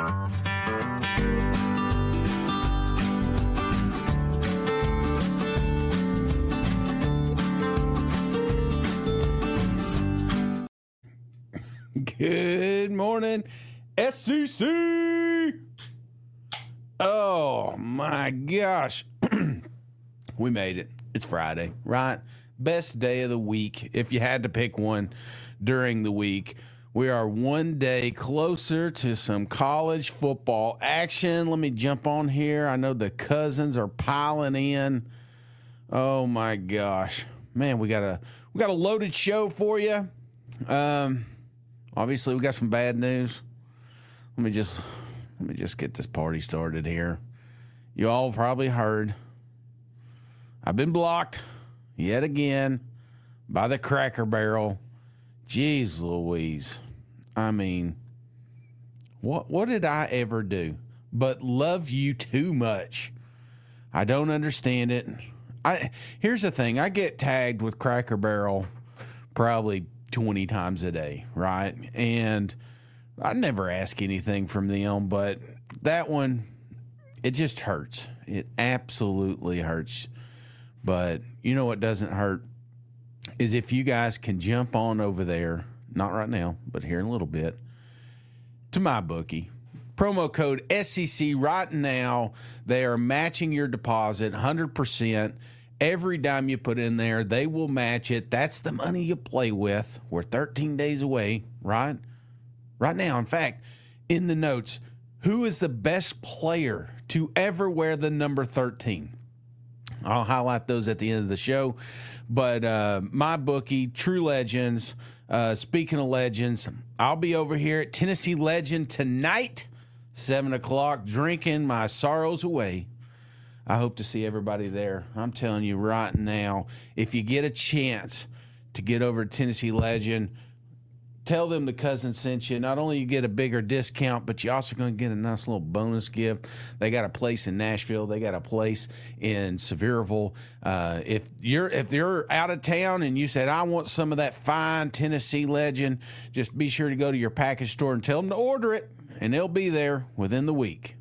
Good morning, SEC. Oh, my gosh. We made it. It's Friday, right? Best day of the week, if you had to pick one during the week. We are one day closer to some college football action. Let me jump on here. I know the cousins are piling in. Oh, my gosh. Man, we got a loaded show for you. Obviously, we got some bad news. Let me just get this party started here. You all probably heard. I've been blocked yet again by the Cracker Barrel. Jeez Louise. I mean, what did I ever do but love you too much? I don't understand it. Here's the thing. I get tagged with Cracker Barrel probably 20 times a day, right? And I never ask anything from them, but that one, it just hurts. It absolutely hurts. But you know what doesn't hurt is if you guys can jump on over there, not right now, but here in a little bit, to MyBookie. Promo code SEC right now. They are matching your deposit 100%. Every dime you put in there, they will match it. That's the money you play with. We're 13 days away, right? Right now, in fact, in the notes, who is the best player to ever wear the number 13? I'll highlight those at the end of the show. But MyBookie, True Legends, speaking of legends, I'll be over here at Tennessee Legend tonight, 7 o'clock, drinking my sorrows away. I hope to see everybody there. I'm telling you right now, if you get a chance to get over to Tennessee Legend, tell them the cousin sent you. Not only you get a bigger discount, but you're also going to get a nice little bonus gift. They got a place in Nashville. They got a place in Sevierville. If you're out of town and you said, I want some of that fine Tennessee Legend, just be sure to go to your package store and tell them to order it, and they'll be there within the week.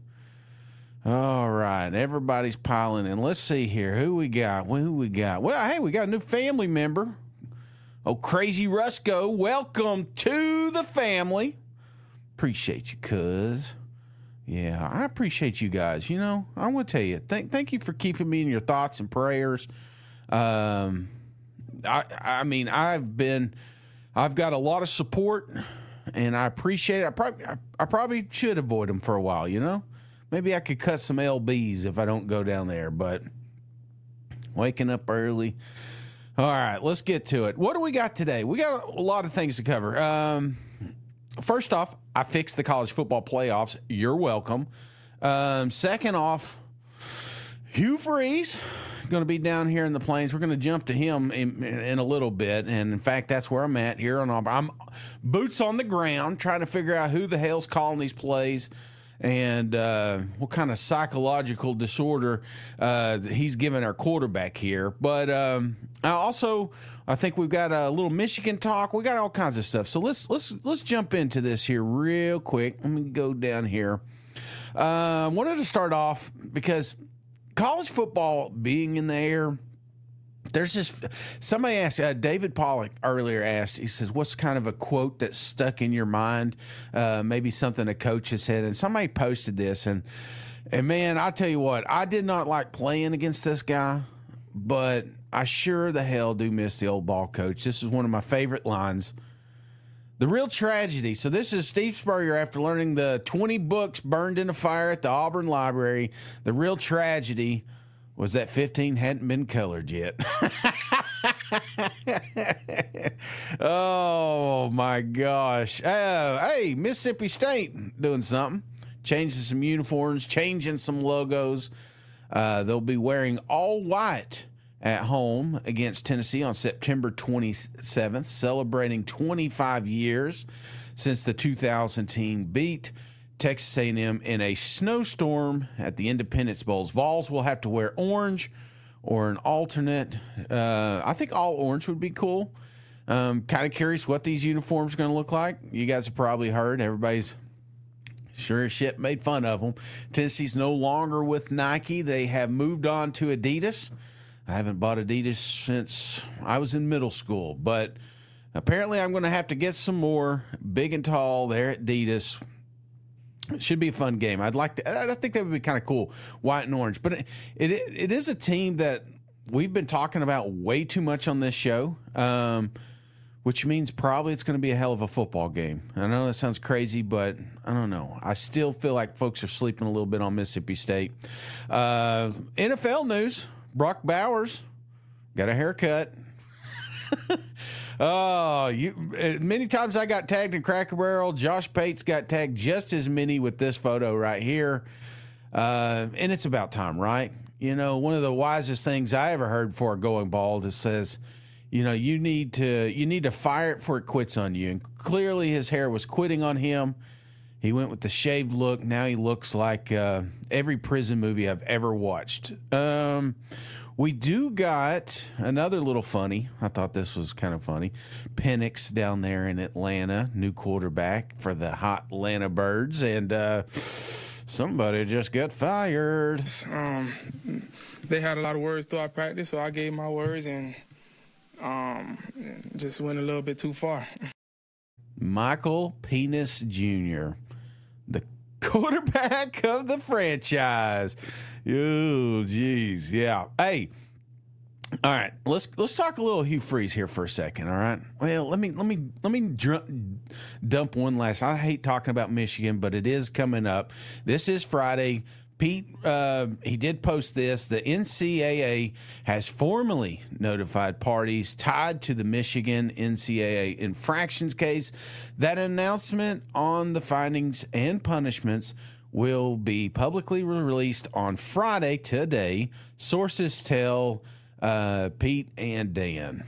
All right, everybody's piling in. Let's see here. Who we got? Well, hey, we got a new family member. Oh, Crazy Rusco, welcome to the family. Appreciate you, cuz. Yeah, I appreciate you guys. You know, I'm going to tell you, thank you for keeping me in your thoughts and prayers. I mean, I've got a lot of support, and I appreciate it. I probably should avoid them for a while, you know? Maybe I could cut some LBs if I don't go down there, but waking up early. All right, let's get to it. What do we got today? We got a lot of things to cover. First off, I fixed the college football playoffs. You're welcome. Second off, Hugh Freeze going to be down here in the Plains. We're going to jump to him in a little bit, and in fact, that's where I'm at here on Auburn. I'm boots on the ground trying to figure out who the hell's calling these plays and what kind of psychological disorder he's giving our quarterback here. But I think we've got a little Michigan talk. We got all kinds of stuff. So let's jump into this here real quick. Let me go down here. Wanted to start off because college football being in the air, there's just somebody asked, David Pollock earlier asked, he says, what's kind of a quote that stuck in your mind? Maybe something a coach has said. And somebody posted this. And man, I tell you what, I did not like playing against this guy, but I sure the hell do miss the old ball coach. This is one of my favorite lines. The real tragedy. So this is Steve Spurrier after learning the 20 books burned in a fire at the Auburn Library. The real tragedy was that 15 hadn't been colored yet. Oh, my gosh. Hey, Mississippi State doing something. Changing some uniforms, changing some logos. They'll be wearing all white at home against Tennessee on September 27th, celebrating 25 years since the 2000 team beat Texas A&M in a snowstorm at the Independence Bowls. Vols will have to wear orange or an alternate. I think all orange would be cool. Kind of curious what these uniforms are going to look like. You guys have probably heard everybody's sure as shit made fun of them. Tennessee's no longer with Nike. They have moved on to Adidas. I haven't bought Adidas since I was in middle school, but apparently I'm going to have to get some more big and tall there at Adidas. It should be a fun game. I think that would be kind of cool, white and orange. But it is a team that we've been talking about way too much on this show, which means probably it's going to be a hell of a football game. I know that sounds crazy, but I don't know. I still feel like folks are sleeping a little bit on Mississippi State. NFL news. Brock Bowers got a haircut. Many times I got tagged in Cracker Barrel. Josh Pates got tagged just as many with this photo right here. And it's about time, right? You know, one of the wisest things I ever heard before going bald is says, you know, you need to fire it before it quits on you. And clearly his hair was quitting on him. He went with the shaved look. Now he looks like every prison movie I've ever watched. We do got another little funny. I thought this was kind of funny. Penix down there in Atlanta, new quarterback for the hot Atlanta Birds, and somebody just got fired. They had a lot of words throughout practice, so I gave my words and just went a little bit too far. Michael Penix Jr., the quarterback of the franchise. Oh, geez, yeah. Hey, all right. Let's talk a little Hugh Freeze here for a second. All right. Well, let me dump one last. I hate talking about Michigan, but it is coming up. This is Friday. Pete, he did post this. The NCAA has formally notified parties tied to the Michigan NCAA infractions case. That announcement on the findings and punishments will be publicly released on Friday today. Sources tell Pete and Dan.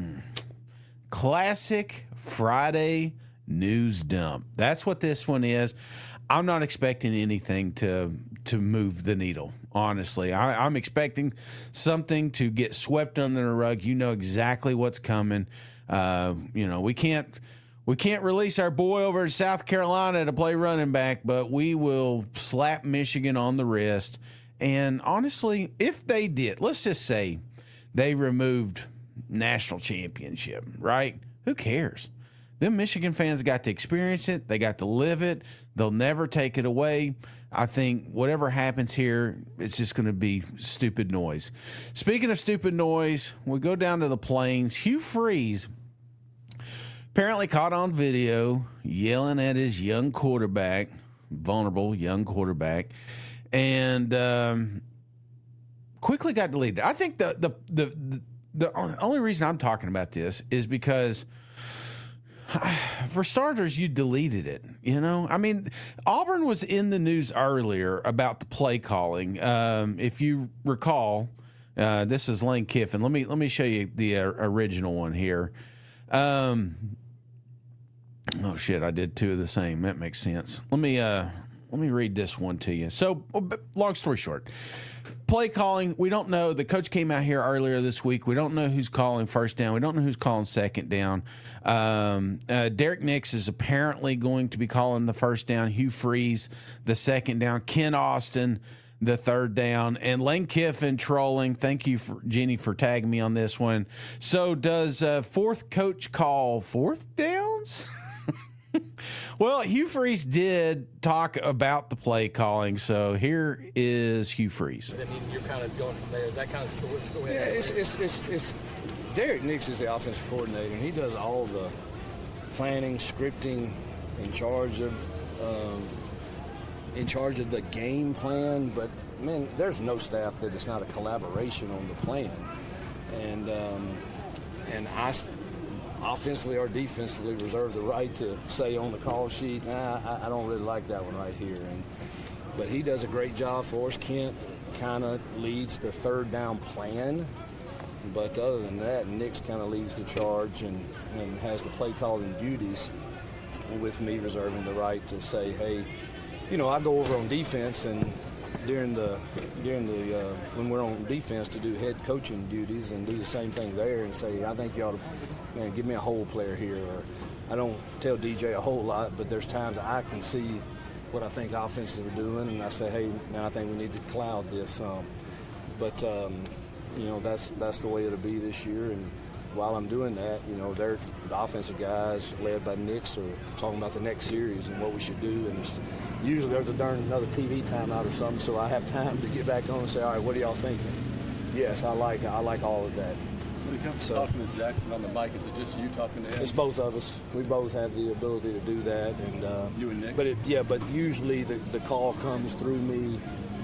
Classic Friday news dump. That's what this one is. I'm not expecting anything to move the needle, honestly. I'm expecting something to get swept under the rug. You know exactly what's coming. We can't release our boy over in South Carolina to play running back, but we will slap Michigan on the wrist. And honestly, if they did, let's just say they removed national championship, right? Who cares? Them Michigan fans got to experience it. They got to live it. They'll never take it away. I think whatever happens here, it's just going to be stupid noise. Speaking of stupid noise, we go down to the Plains. Hugh Freeze apparently caught on video yelling at his young quarterback, vulnerable young quarterback, and quickly got deleted. I think the only reason I'm talking about this is because, for starters, you deleted it. You know, I mean, Auburn was in the news earlier about the play calling. If you recall, this is Lane Kiffin. Let me show you the original one here. Oh shit, I did two of the same. That makes sense. Let me read this one to you. So, long story short, play calling, we don't know. The coach came out here earlier this week. We don't know who's calling first down. We don't know who's calling second down. Derek Nix is apparently going to be calling the first down. Hugh Freeze, the second down. Ken Austin, the third down. And Lane Kiffin trolling. Thank you, Jenny, for tagging me on this one. So does fourth coach call fourth downs? Well, Hugh Freeze did talk about the play calling, so here is Hugh Freeze. I mean, you're kind of going from there. Is that kind of still Yeah, it's Derek Nix is the offensive coordinator, and he does all the planning, scripting, in charge of the game plan. But man, there's no staff that it's not a collaboration on the plan, and I offensively or defensively reserve the right to say on the call sheet, I don't really like that one right here. But he does a great job for us. Kent kind of leads the third down plan. But other than that, Nix kind of leads the charge and has the play calling duties, with me reserving the right to say, hey, I go over on defense and during the when we're on defense to do head coaching duties and do the same thing there and say, I think you ought to give me a hole player here. Or I don't tell DJ a whole lot, but there's times I can see what I think offenses are doing, and I say, hey, man, I think we need to cloud this. But that's the way it'll be this year. And while I'm doing that, the offensive guys led by Nix are talking about the next series and what we should do. And usually there's another TV timeout or something, so I have time to get back on and say, all right, what are y'all thinking? Yes, I like all of that. When it comes to talking to Jackson on the mic, is it just you talking to him? It's both of us. We both have the ability to do that. And you and Nick? But usually the call comes through me,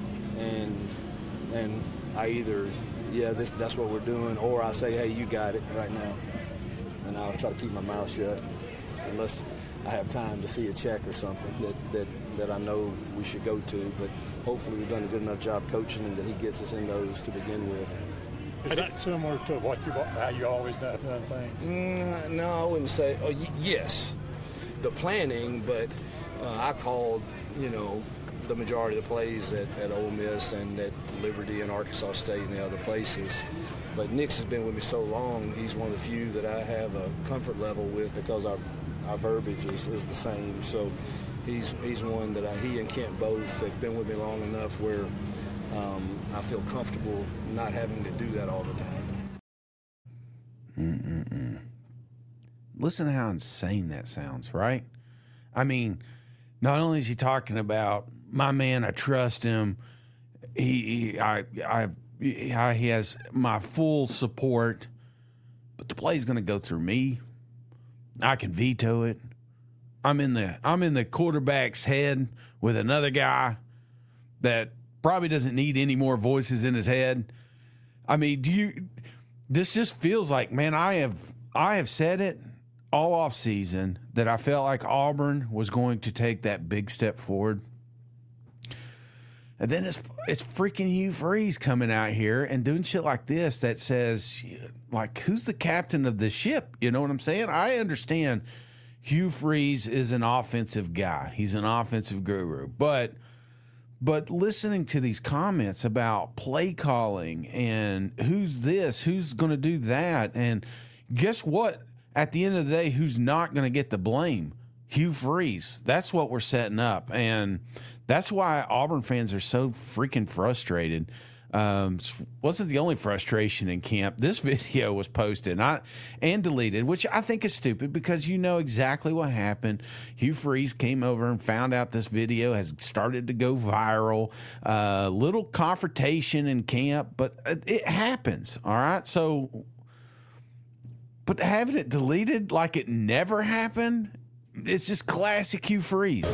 and I either, that's what we're doing, or I say, hey, you got it right now. And I'll try to keep my mouth shut unless I have time to see a check or something that I know we should go to. But hopefully we've done a good enough job coaching and that he gets us in those to begin with. Is that similar to how you always have done things? No, I wouldn't say. Yes, the planning, but I called, the majority of the plays at Ole Miss and at Liberty and Arkansas State and the other places. But Nix has been with me so long, he's one of the few that I have a comfort level with because our verbiage is the same. So he's one that he and Kent both have been with me long enough where I feel comfortable not having to do that all the time. Listen to how insane that sounds, right? I mean, not only is he talking about my man, I trust him. He has my full support, but the play's going to go through me. I can veto it. I'm in the quarterback's head with another guy that probably doesn't need any more voices in his head. I mean, this just feels like, man, I have said it all off season that I felt like Auburn was going to take that big step forward. And then it's freaking Hugh Freeze coming out here and doing shit like this that says, like, who's the captain of the ship? You know what I'm saying? I understand Hugh Freeze is an offensive guy. He's an offensive guru. But listening to these comments about play calling and who's this, who's going to do that, and guess what? At the end of the day, who's not going to get the blame? Hugh Freeze. That's what we're setting up. And that's why Auburn fans are so freaking frustrated. Wasn't the only frustration in camp. This video was posted and deleted, which I think is stupid because you know exactly what happened. Hugh Freeze came over and found out this video has started to go viral. Little confrontation in camp, but it happens, all right? So, but having it deleted like it never happened, it's just classic Hugh Freeze.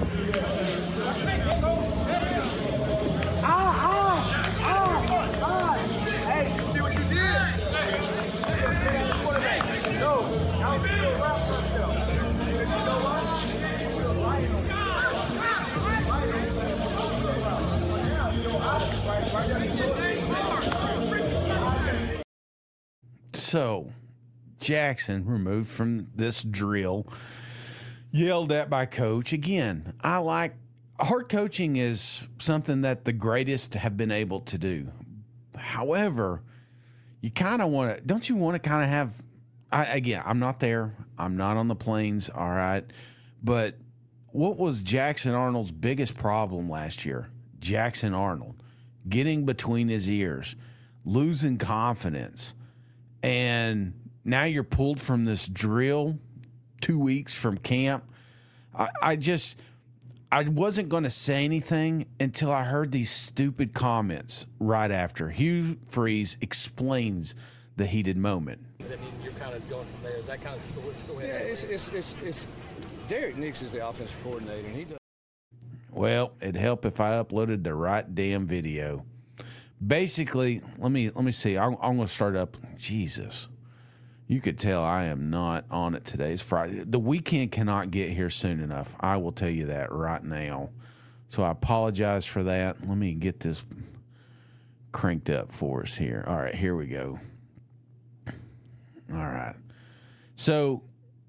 So, Jackson, removed from this drill, yelled at by coach. Again, hard coaching is something that the greatest have been able to do. However, you kind of want to, don't you want to kind of have, I'm not there. I'm not on the plains, all right. But what was Jackson Arnold's biggest problem last year? Jackson Arnold getting between his ears, losing confidence. And now you're pulled from this drill 2 weeks from camp. I wasn't going to say anything until I heard these stupid comments right after. Hugh Freeze explains the heated moment. I mean, you're kind of going from there. Is that kind of still Yeah, it's Derek Nix is the offensive coordinator, and he does. Well, it'd help if I uploaded the right damn video. Basically, let me see. I'm going to start up. Jesus. You could tell I am not on it today. It's Friday. The weekend cannot get here soon enough. I will tell you that right now. So I apologize for that. Let me get this cranked up for us here. All right, here we go. All right. So,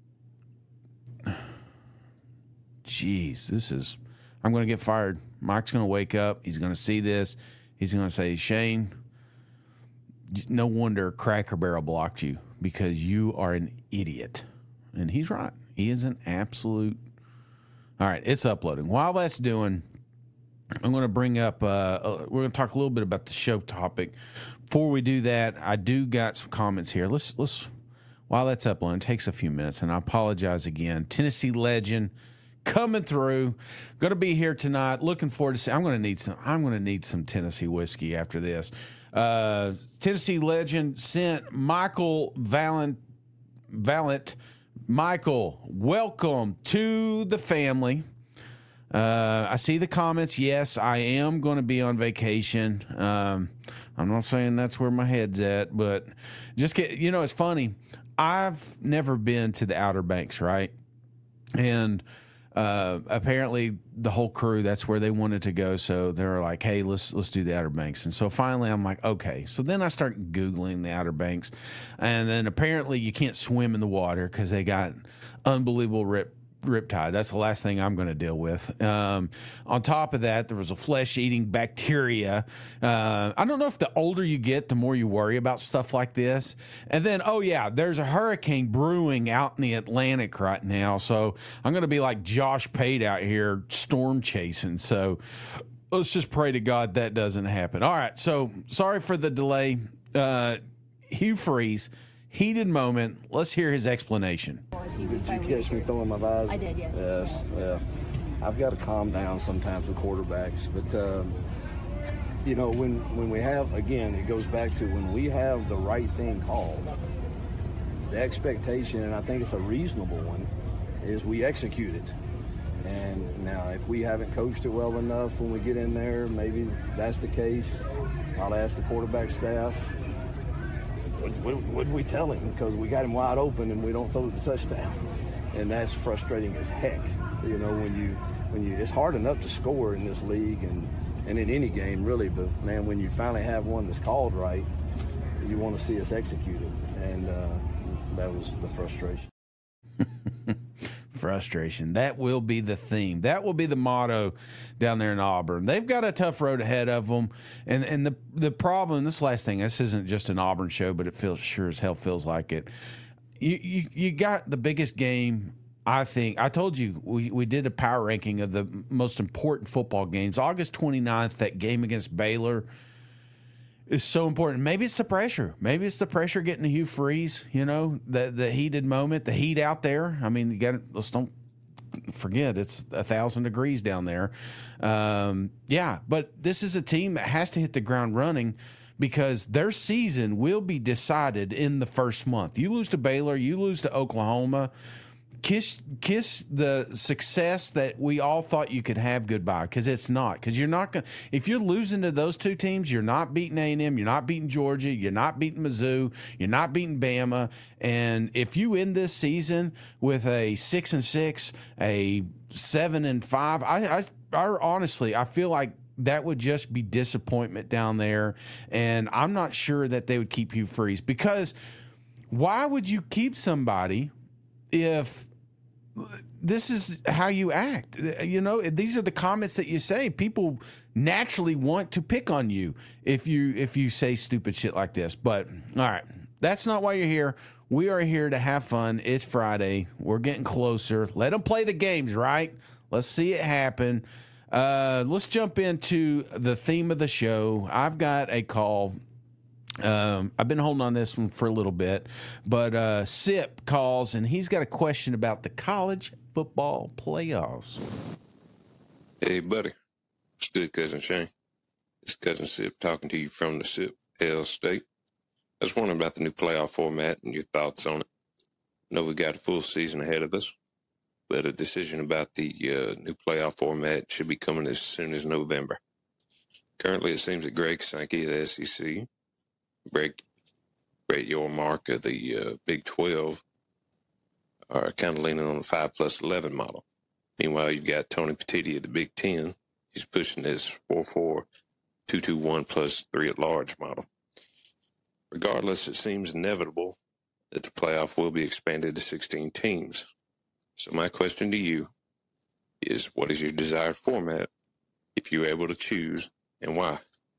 geez, I'm going to get fired. Mike's going to wake up. He's going to see this. He's going to say, Shane, no wonder Cracker Barrel blocked you because you are an idiot. And he's right. He is an absolute All right, it's uploading. While that's doing, I'm going to bring up, we're going to talk a little bit about the show topic. Before we do that, I do got some comments here. Let's while that's uploading, it takes a few minutes, and I apologize again. Tennessee legend coming through. Going to be here tonight. Looking forward to I'm going to need some Tennessee whiskey after this. Tennessee legend sent Michael Valent. Michael, welcome to the family. I see the comments. Yes, I am going to be on vacation. I'm not saying that's where my head's at, but it's funny. I've never been to the Outer Banks, right? And apparently the whole crew, that's where they wanted to go. So they're like, hey, let's do the Outer Banks. And so finally I'm like, okay. So then I start Googling the Outer Banks, and then apparently you can't swim in the water because they got unbelievable riptide. That's the last thing I'm going to deal with. On top of that, there was a flesh-eating bacteria. I don't know if the older you get, the more you worry about stuff like this. And then, there's a hurricane brewing out in the Atlantic right now. So I'm going to be like Josh Pate out here storm chasing. So let's just pray to God that doesn't happen. All right. So sorry for the delay. Hugh Freeze, heated moment. Let's hear his explanation. Did you catch me throwing my visor? I did, yes. Yes, yeah. I've got to calm down sometimes with quarterbacks, but when we have, again, it goes back to when we have the right thing called, the expectation, and I think it's a reasonable one, is we execute it. And now, if we haven't coached it well enough when we get in there, maybe that's the case. I'll ask the quarterback staff, what did we tell him? Because we got him wide open and we don't throw the touchdown. And that's frustrating as heck. When you it's hard enough to score in this league and in any game really, but man, when you finally have one that's called right, you want to see us execute it. And that was the frustration. Frustration. That will be the theme. That will be the motto down there in Auburn. They've got a tough road ahead of them. And the problem, this last thing, this isn't just an Auburn show, but it feels sure as hell feels like it. You got the biggest game, I think. I told you we did a power ranking of the most important football games. August 29th, that game against Baylor is so important. Maybe it's the pressure. Maybe it's the pressure getting to Hugh Freeze, the heated moment, the heat out there. I mean, let's don't forget it's 1,000 degrees down there. But this is a team that has to hit the ground running because their season will be decided in the first month. You lose to Baylor, you lose to Oklahoma, kiss the success that we all thought you could have goodbye, because it's not. Because you're not going to – if you're losing to those two teams, you're not beating A&M, you're not beating Georgia, you're not beating Mizzou, you're not beating Bama. And if you end this season with a 6-6, a 7-5, I honestly, I feel like that would just be disappointment down there. And I'm not sure that they would keep Hugh Freeze, because why would you keep somebody if this is how you act? These are the comments that you say. People naturally want to pick on you if you say stupid shit like this. But all right, that's not why you're here. We are here to have fun. It's Friday. We're getting closer. Let them play the games, right? Let's see it happen. Let's jump into the theme of the show. I've got a call. I've been holding on this one for a little bit, but Sip calls, and he's got a question about the college football playoffs. Hey, buddy. It's good, Cousin Shane. It's Cousin Sip talking to you from the Sip L State. I was wondering about the new playoff format and your thoughts on it. I know we got a full season ahead of us, but a decision about the new playoff format should be coming as soon as November. Currently, it seems that Greg Sankey of the SEC, Brett Yormark of the Big 12 are kind of leaning on the 5+11 model. Meanwhile, you've got Tony Petitti of the Big 10. He's pushing this 4-4-2-2-1 plus 3 at large model. Regardless, it seems inevitable that the playoff will be expanded to 16 teams. So my question to you is, what is your desired format if you're able to choose, and why?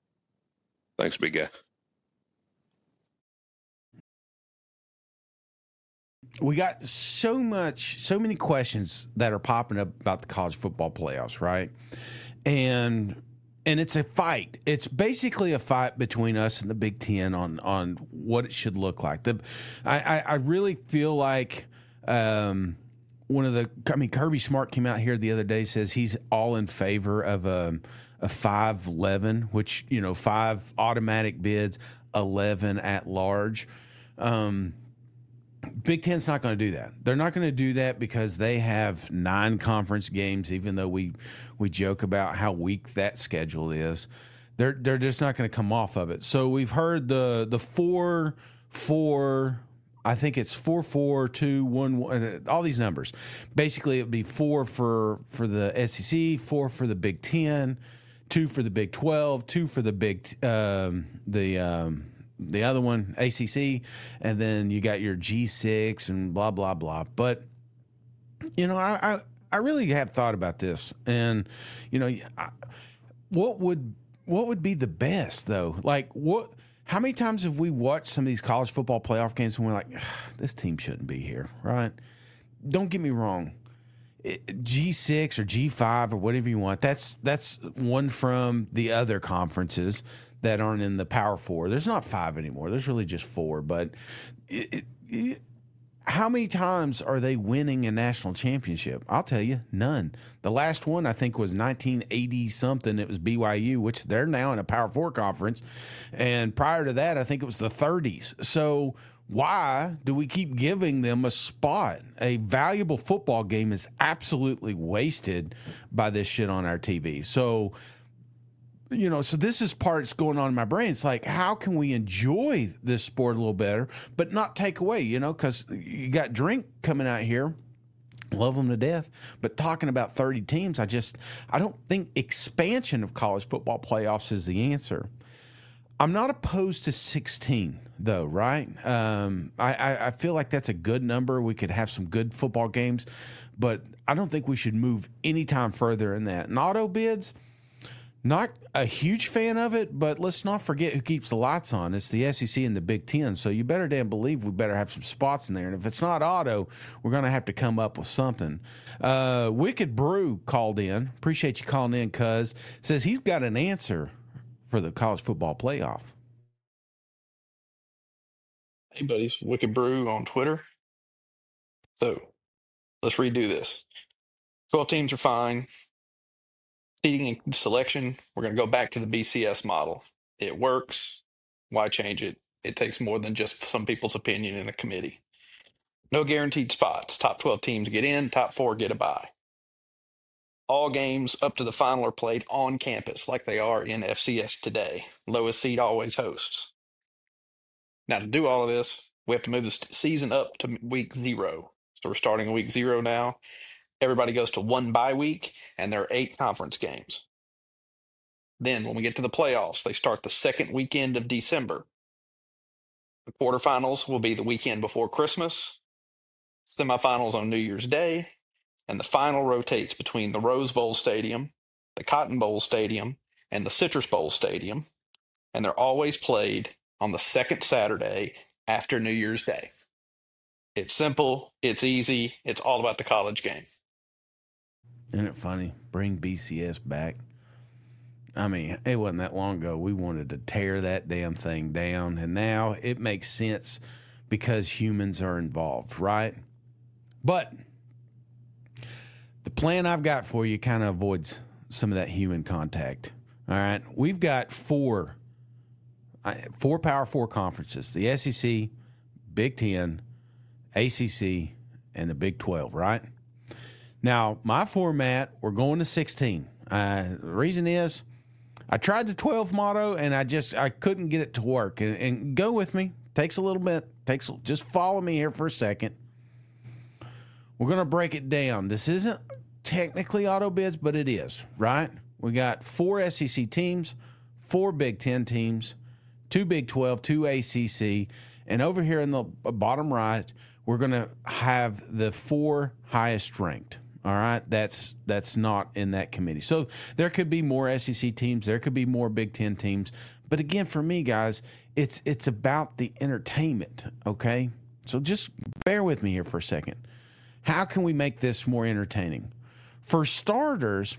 Thanks, big guy. we got so many questions that are popping up about the college football playoffs, right? And it's a fight. It's basically a fight between us and the Big Ten on what it should look like. I really feel like Kirby Smart came out here the other day, says he's all in favor of a 5-11, which 5 automatic bids, 11 at large. Big Ten's not going to do that. They're not going to do that because they have 9 conference games, even though we joke about how weak that schedule is. They're just not going to come off of it. So we've heard the 4-4, I think it's 4-4-2-1-1, all these numbers. Basically, it would be 4 for the SEC, 4 for the Big Ten, 2 for the Big 12, 2 for the other one, ACC, and then you got your G6 and blah, blah, blah. But, I really have thought about this. And, what would be the best, though? Like, how many times have we watched some of these college football playoff games and we're like, this team shouldn't be here, right? Don't get me wrong. G6 or G5 or whatever you want, that's one from the other conferences that aren't in the Power 4. There's not 5 anymore. There's really just 4. But how many times are they winning a national championship? I'll tell you, none. The last one, I think, was 1980-something. It was BYU, which they're now in a Power 4 conference. And prior to that, I think it was the 30s. So why do we keep giving them a spot? A valuable football game is absolutely wasted by this shit on our TV. So so this is part that's going on in my brain. It's like, how can we enjoy this sport a little better, but not take away, because you got Drink coming out here. Love them to death. But talking about 30 teams, I don't think expansion of college football playoffs is the answer. I'm not opposed to 16, though, right? I feel like that's a good number. We could have some good football games, but I don't think we should move any time further in that. And auto bids, not a huge fan of it, but let's not forget who keeps the lights on. It's the SEC and the Big Ten. So you better damn believe we better have some spots in there. And if it's not auto, we're going to have to come up with something. Wicked Brew called in. Appreciate you calling in, cuz. Says he's got an answer for the college football playoff. Hey, buddies. Wicked Brew on Twitter. So let's redo this. 12 teams are fine. Seeding and selection, we're going to go back to the BCS model. It works. Why change it? It takes more than just some people's opinion in a committee. No guaranteed spots. Top 12 teams get in, top 4 get a bye. All games up to the final are played on campus like they are in FCS today. Lowest seed always hosts. Now, to do all of this, we have to move the season up to week 0. So we're starting week 0 now. Everybody goes to 1 bye week, and there are 8 conference games. Then, when we get to the playoffs, they start the second weekend of December. The quarterfinals will be the weekend before Christmas, semifinals on New Year's Day, and the final rotates between the Rose Bowl Stadium, the Cotton Bowl Stadium, and the Citrus Bowl Stadium, and they're always played on the second Saturday after New Year's Day. It's simple, it's easy, it's all about the college game. Isn't it funny? Bring BCS back. I mean, it wasn't that long ago we wanted to tear that damn thing down, and now it makes sense because humans are involved, right? But the plan I've got for you kind of avoids some of that human contact. All right, we've got four Power 4 conferences: the SEC, Big Ten, ACC, and the Big 12, right? Now, my format, we're going to 16. The reason is I tried the 12 motto, and I couldn't get it to work. And go with me. Takes a little bit. Just follow me here for a second. We're going to break it down. This isn't technically auto bids, but it is, right? We got 4 SEC teams, 4 Big Ten teams, 2 Big 12, 2 ACC, and over here in the bottom right, we're going to have the 4 highest ranked. All right, that's not in that committee. So there could be more SEC teams, there could be more Big Ten teams, but again, for me, guys, it's about the entertainment. Okay, So just bear with me here for a second. How can we make this more entertaining? For starters,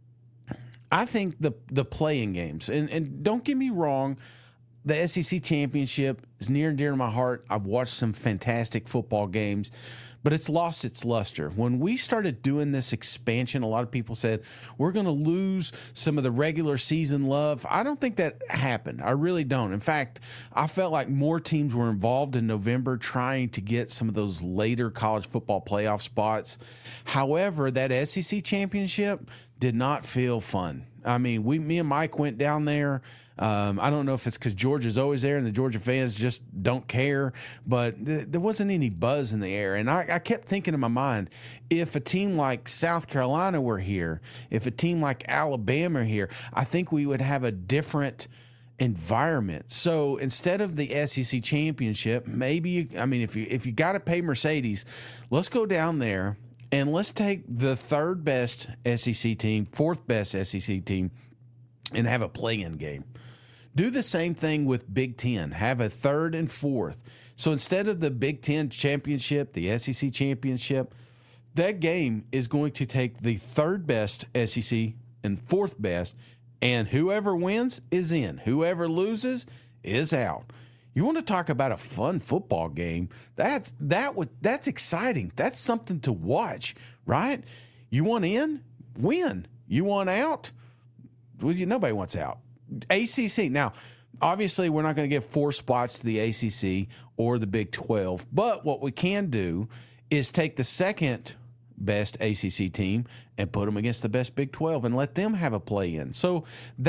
I think the playing games, and don't get me wrong, the SEC championship is near and dear to my heart. I've watched some fantastic football games, but it's lost its luster. When we started doing this expansion, a lot of people said, we're going to lose some of the regular season love. I don't think that happened. I really don't. In fact, I felt like more teams were involved in November trying to get some of those later college football playoff spots. However, that SEC championship did not feel fun. I mean, me and Mike went down there. I don't know if it's because Georgia's always there and the Georgia fans just don't care, but there wasn't any buzz in the air. And I kept thinking in my mind, if a team like South Carolina were here, if a team like Alabama were here, I think we would have a different environment. So instead of the SEC championship, maybe, if you got to pay Mercedes, let's go down there and let's take the third best SEC team, fourth best SEC team, and have a play-in game. Do the same thing with Big Ten. Have a third and fourth. So instead of the Big Ten championship, the SEC championship, that game is going to take the third best SEC and fourth best, and whoever wins is in. Whoever loses is out. You want to talk about a fun football game? That's exciting. That's something to watch, right? You want in? Win. You want out? Well, nobody wants out. ACC. Now, obviously, we're not going to give 4 spots to the ACC or the Big 12, but what we can do is take the second best ACC team and put them against the best Big 12 and let them have a play-in. So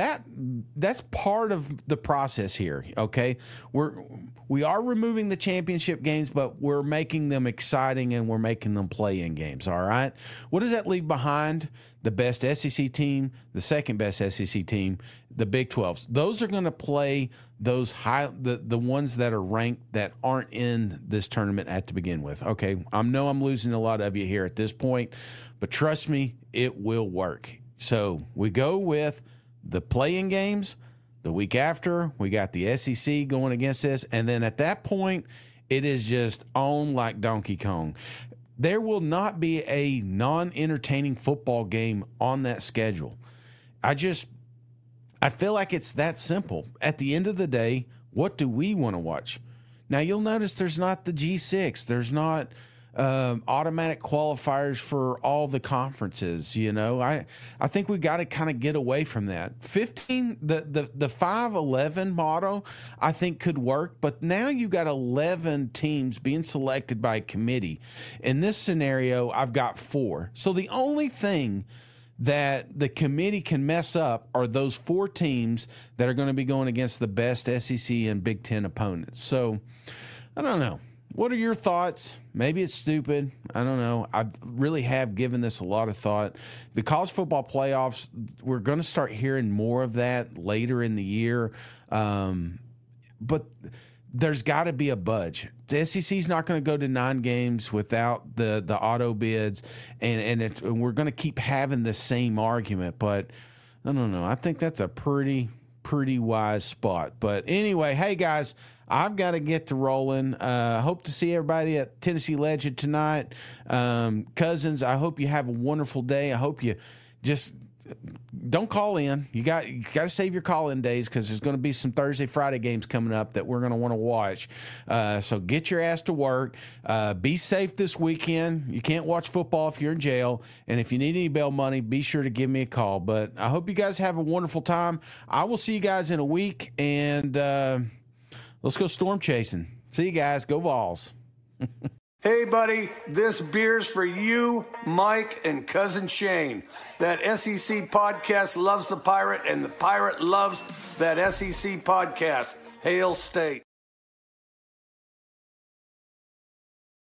that's part of the process here, okay? We are removing the championship games, but we're making them exciting and we're making them play-in games, all right? What does that leave behind? The best SEC team, the second best SEC team, the Big 12s. Those are going to play those the ones that are ranked that aren't in this tournament at to begin with. Okay, I know I'm losing a lot of you here at this point, but trust me, it will work. So we go with the play-in games. The week after, we got the SEC going against this, and then at that point, it is just on like Donkey Kong. There will not be a non-entertaining football game on that schedule. I feel like it's that simple. At the end of the day, what do we want to watch? Now, you'll notice there's not the G6. There's not automatic qualifiers for all the conferences. I think we got to kind of get away from that. 15, the 5-11 motto, I think could work, but now you got 11 teams being selected by a committee. In this scenario, I've got 4. So the only thing that the committee can mess up are those 4 teams that are going to be going against the best SEC and Big Ten opponents. So I don't know. What are your thoughts? Maybe it's stupid. I don't know. I really have given this a lot of thought. The college football playoffs, we're going to start hearing more of that later in the year. But there's got to be a budge. The SEC's not going to go to 9 games without the auto bids, and we're going to keep having the same argument. But I don't know. I think that's a pretty wise spot. But anyway, hey guys, I've got to get to rolling. Hope to see everybody at Tennessee Legend tonight. Cousins, I hope you have a wonderful day. I hope you just don't call in. You got to save your call-in days because there's going to be some Thursday, Friday games coming up that we're going to want to watch. So get your ass to work. Be safe this weekend. You can't watch football if you're in jail. And if you need any bail money, be sure to give me a call. But I hope you guys have a wonderful time. I will see you guys in a week, and let's go storm chasing. See you guys. Go Vols. Hey, buddy, this beer's for you, Mike, and Cousin Shane. That SEC podcast loves the Pirate, and the Pirate loves that SEC podcast. Hail State.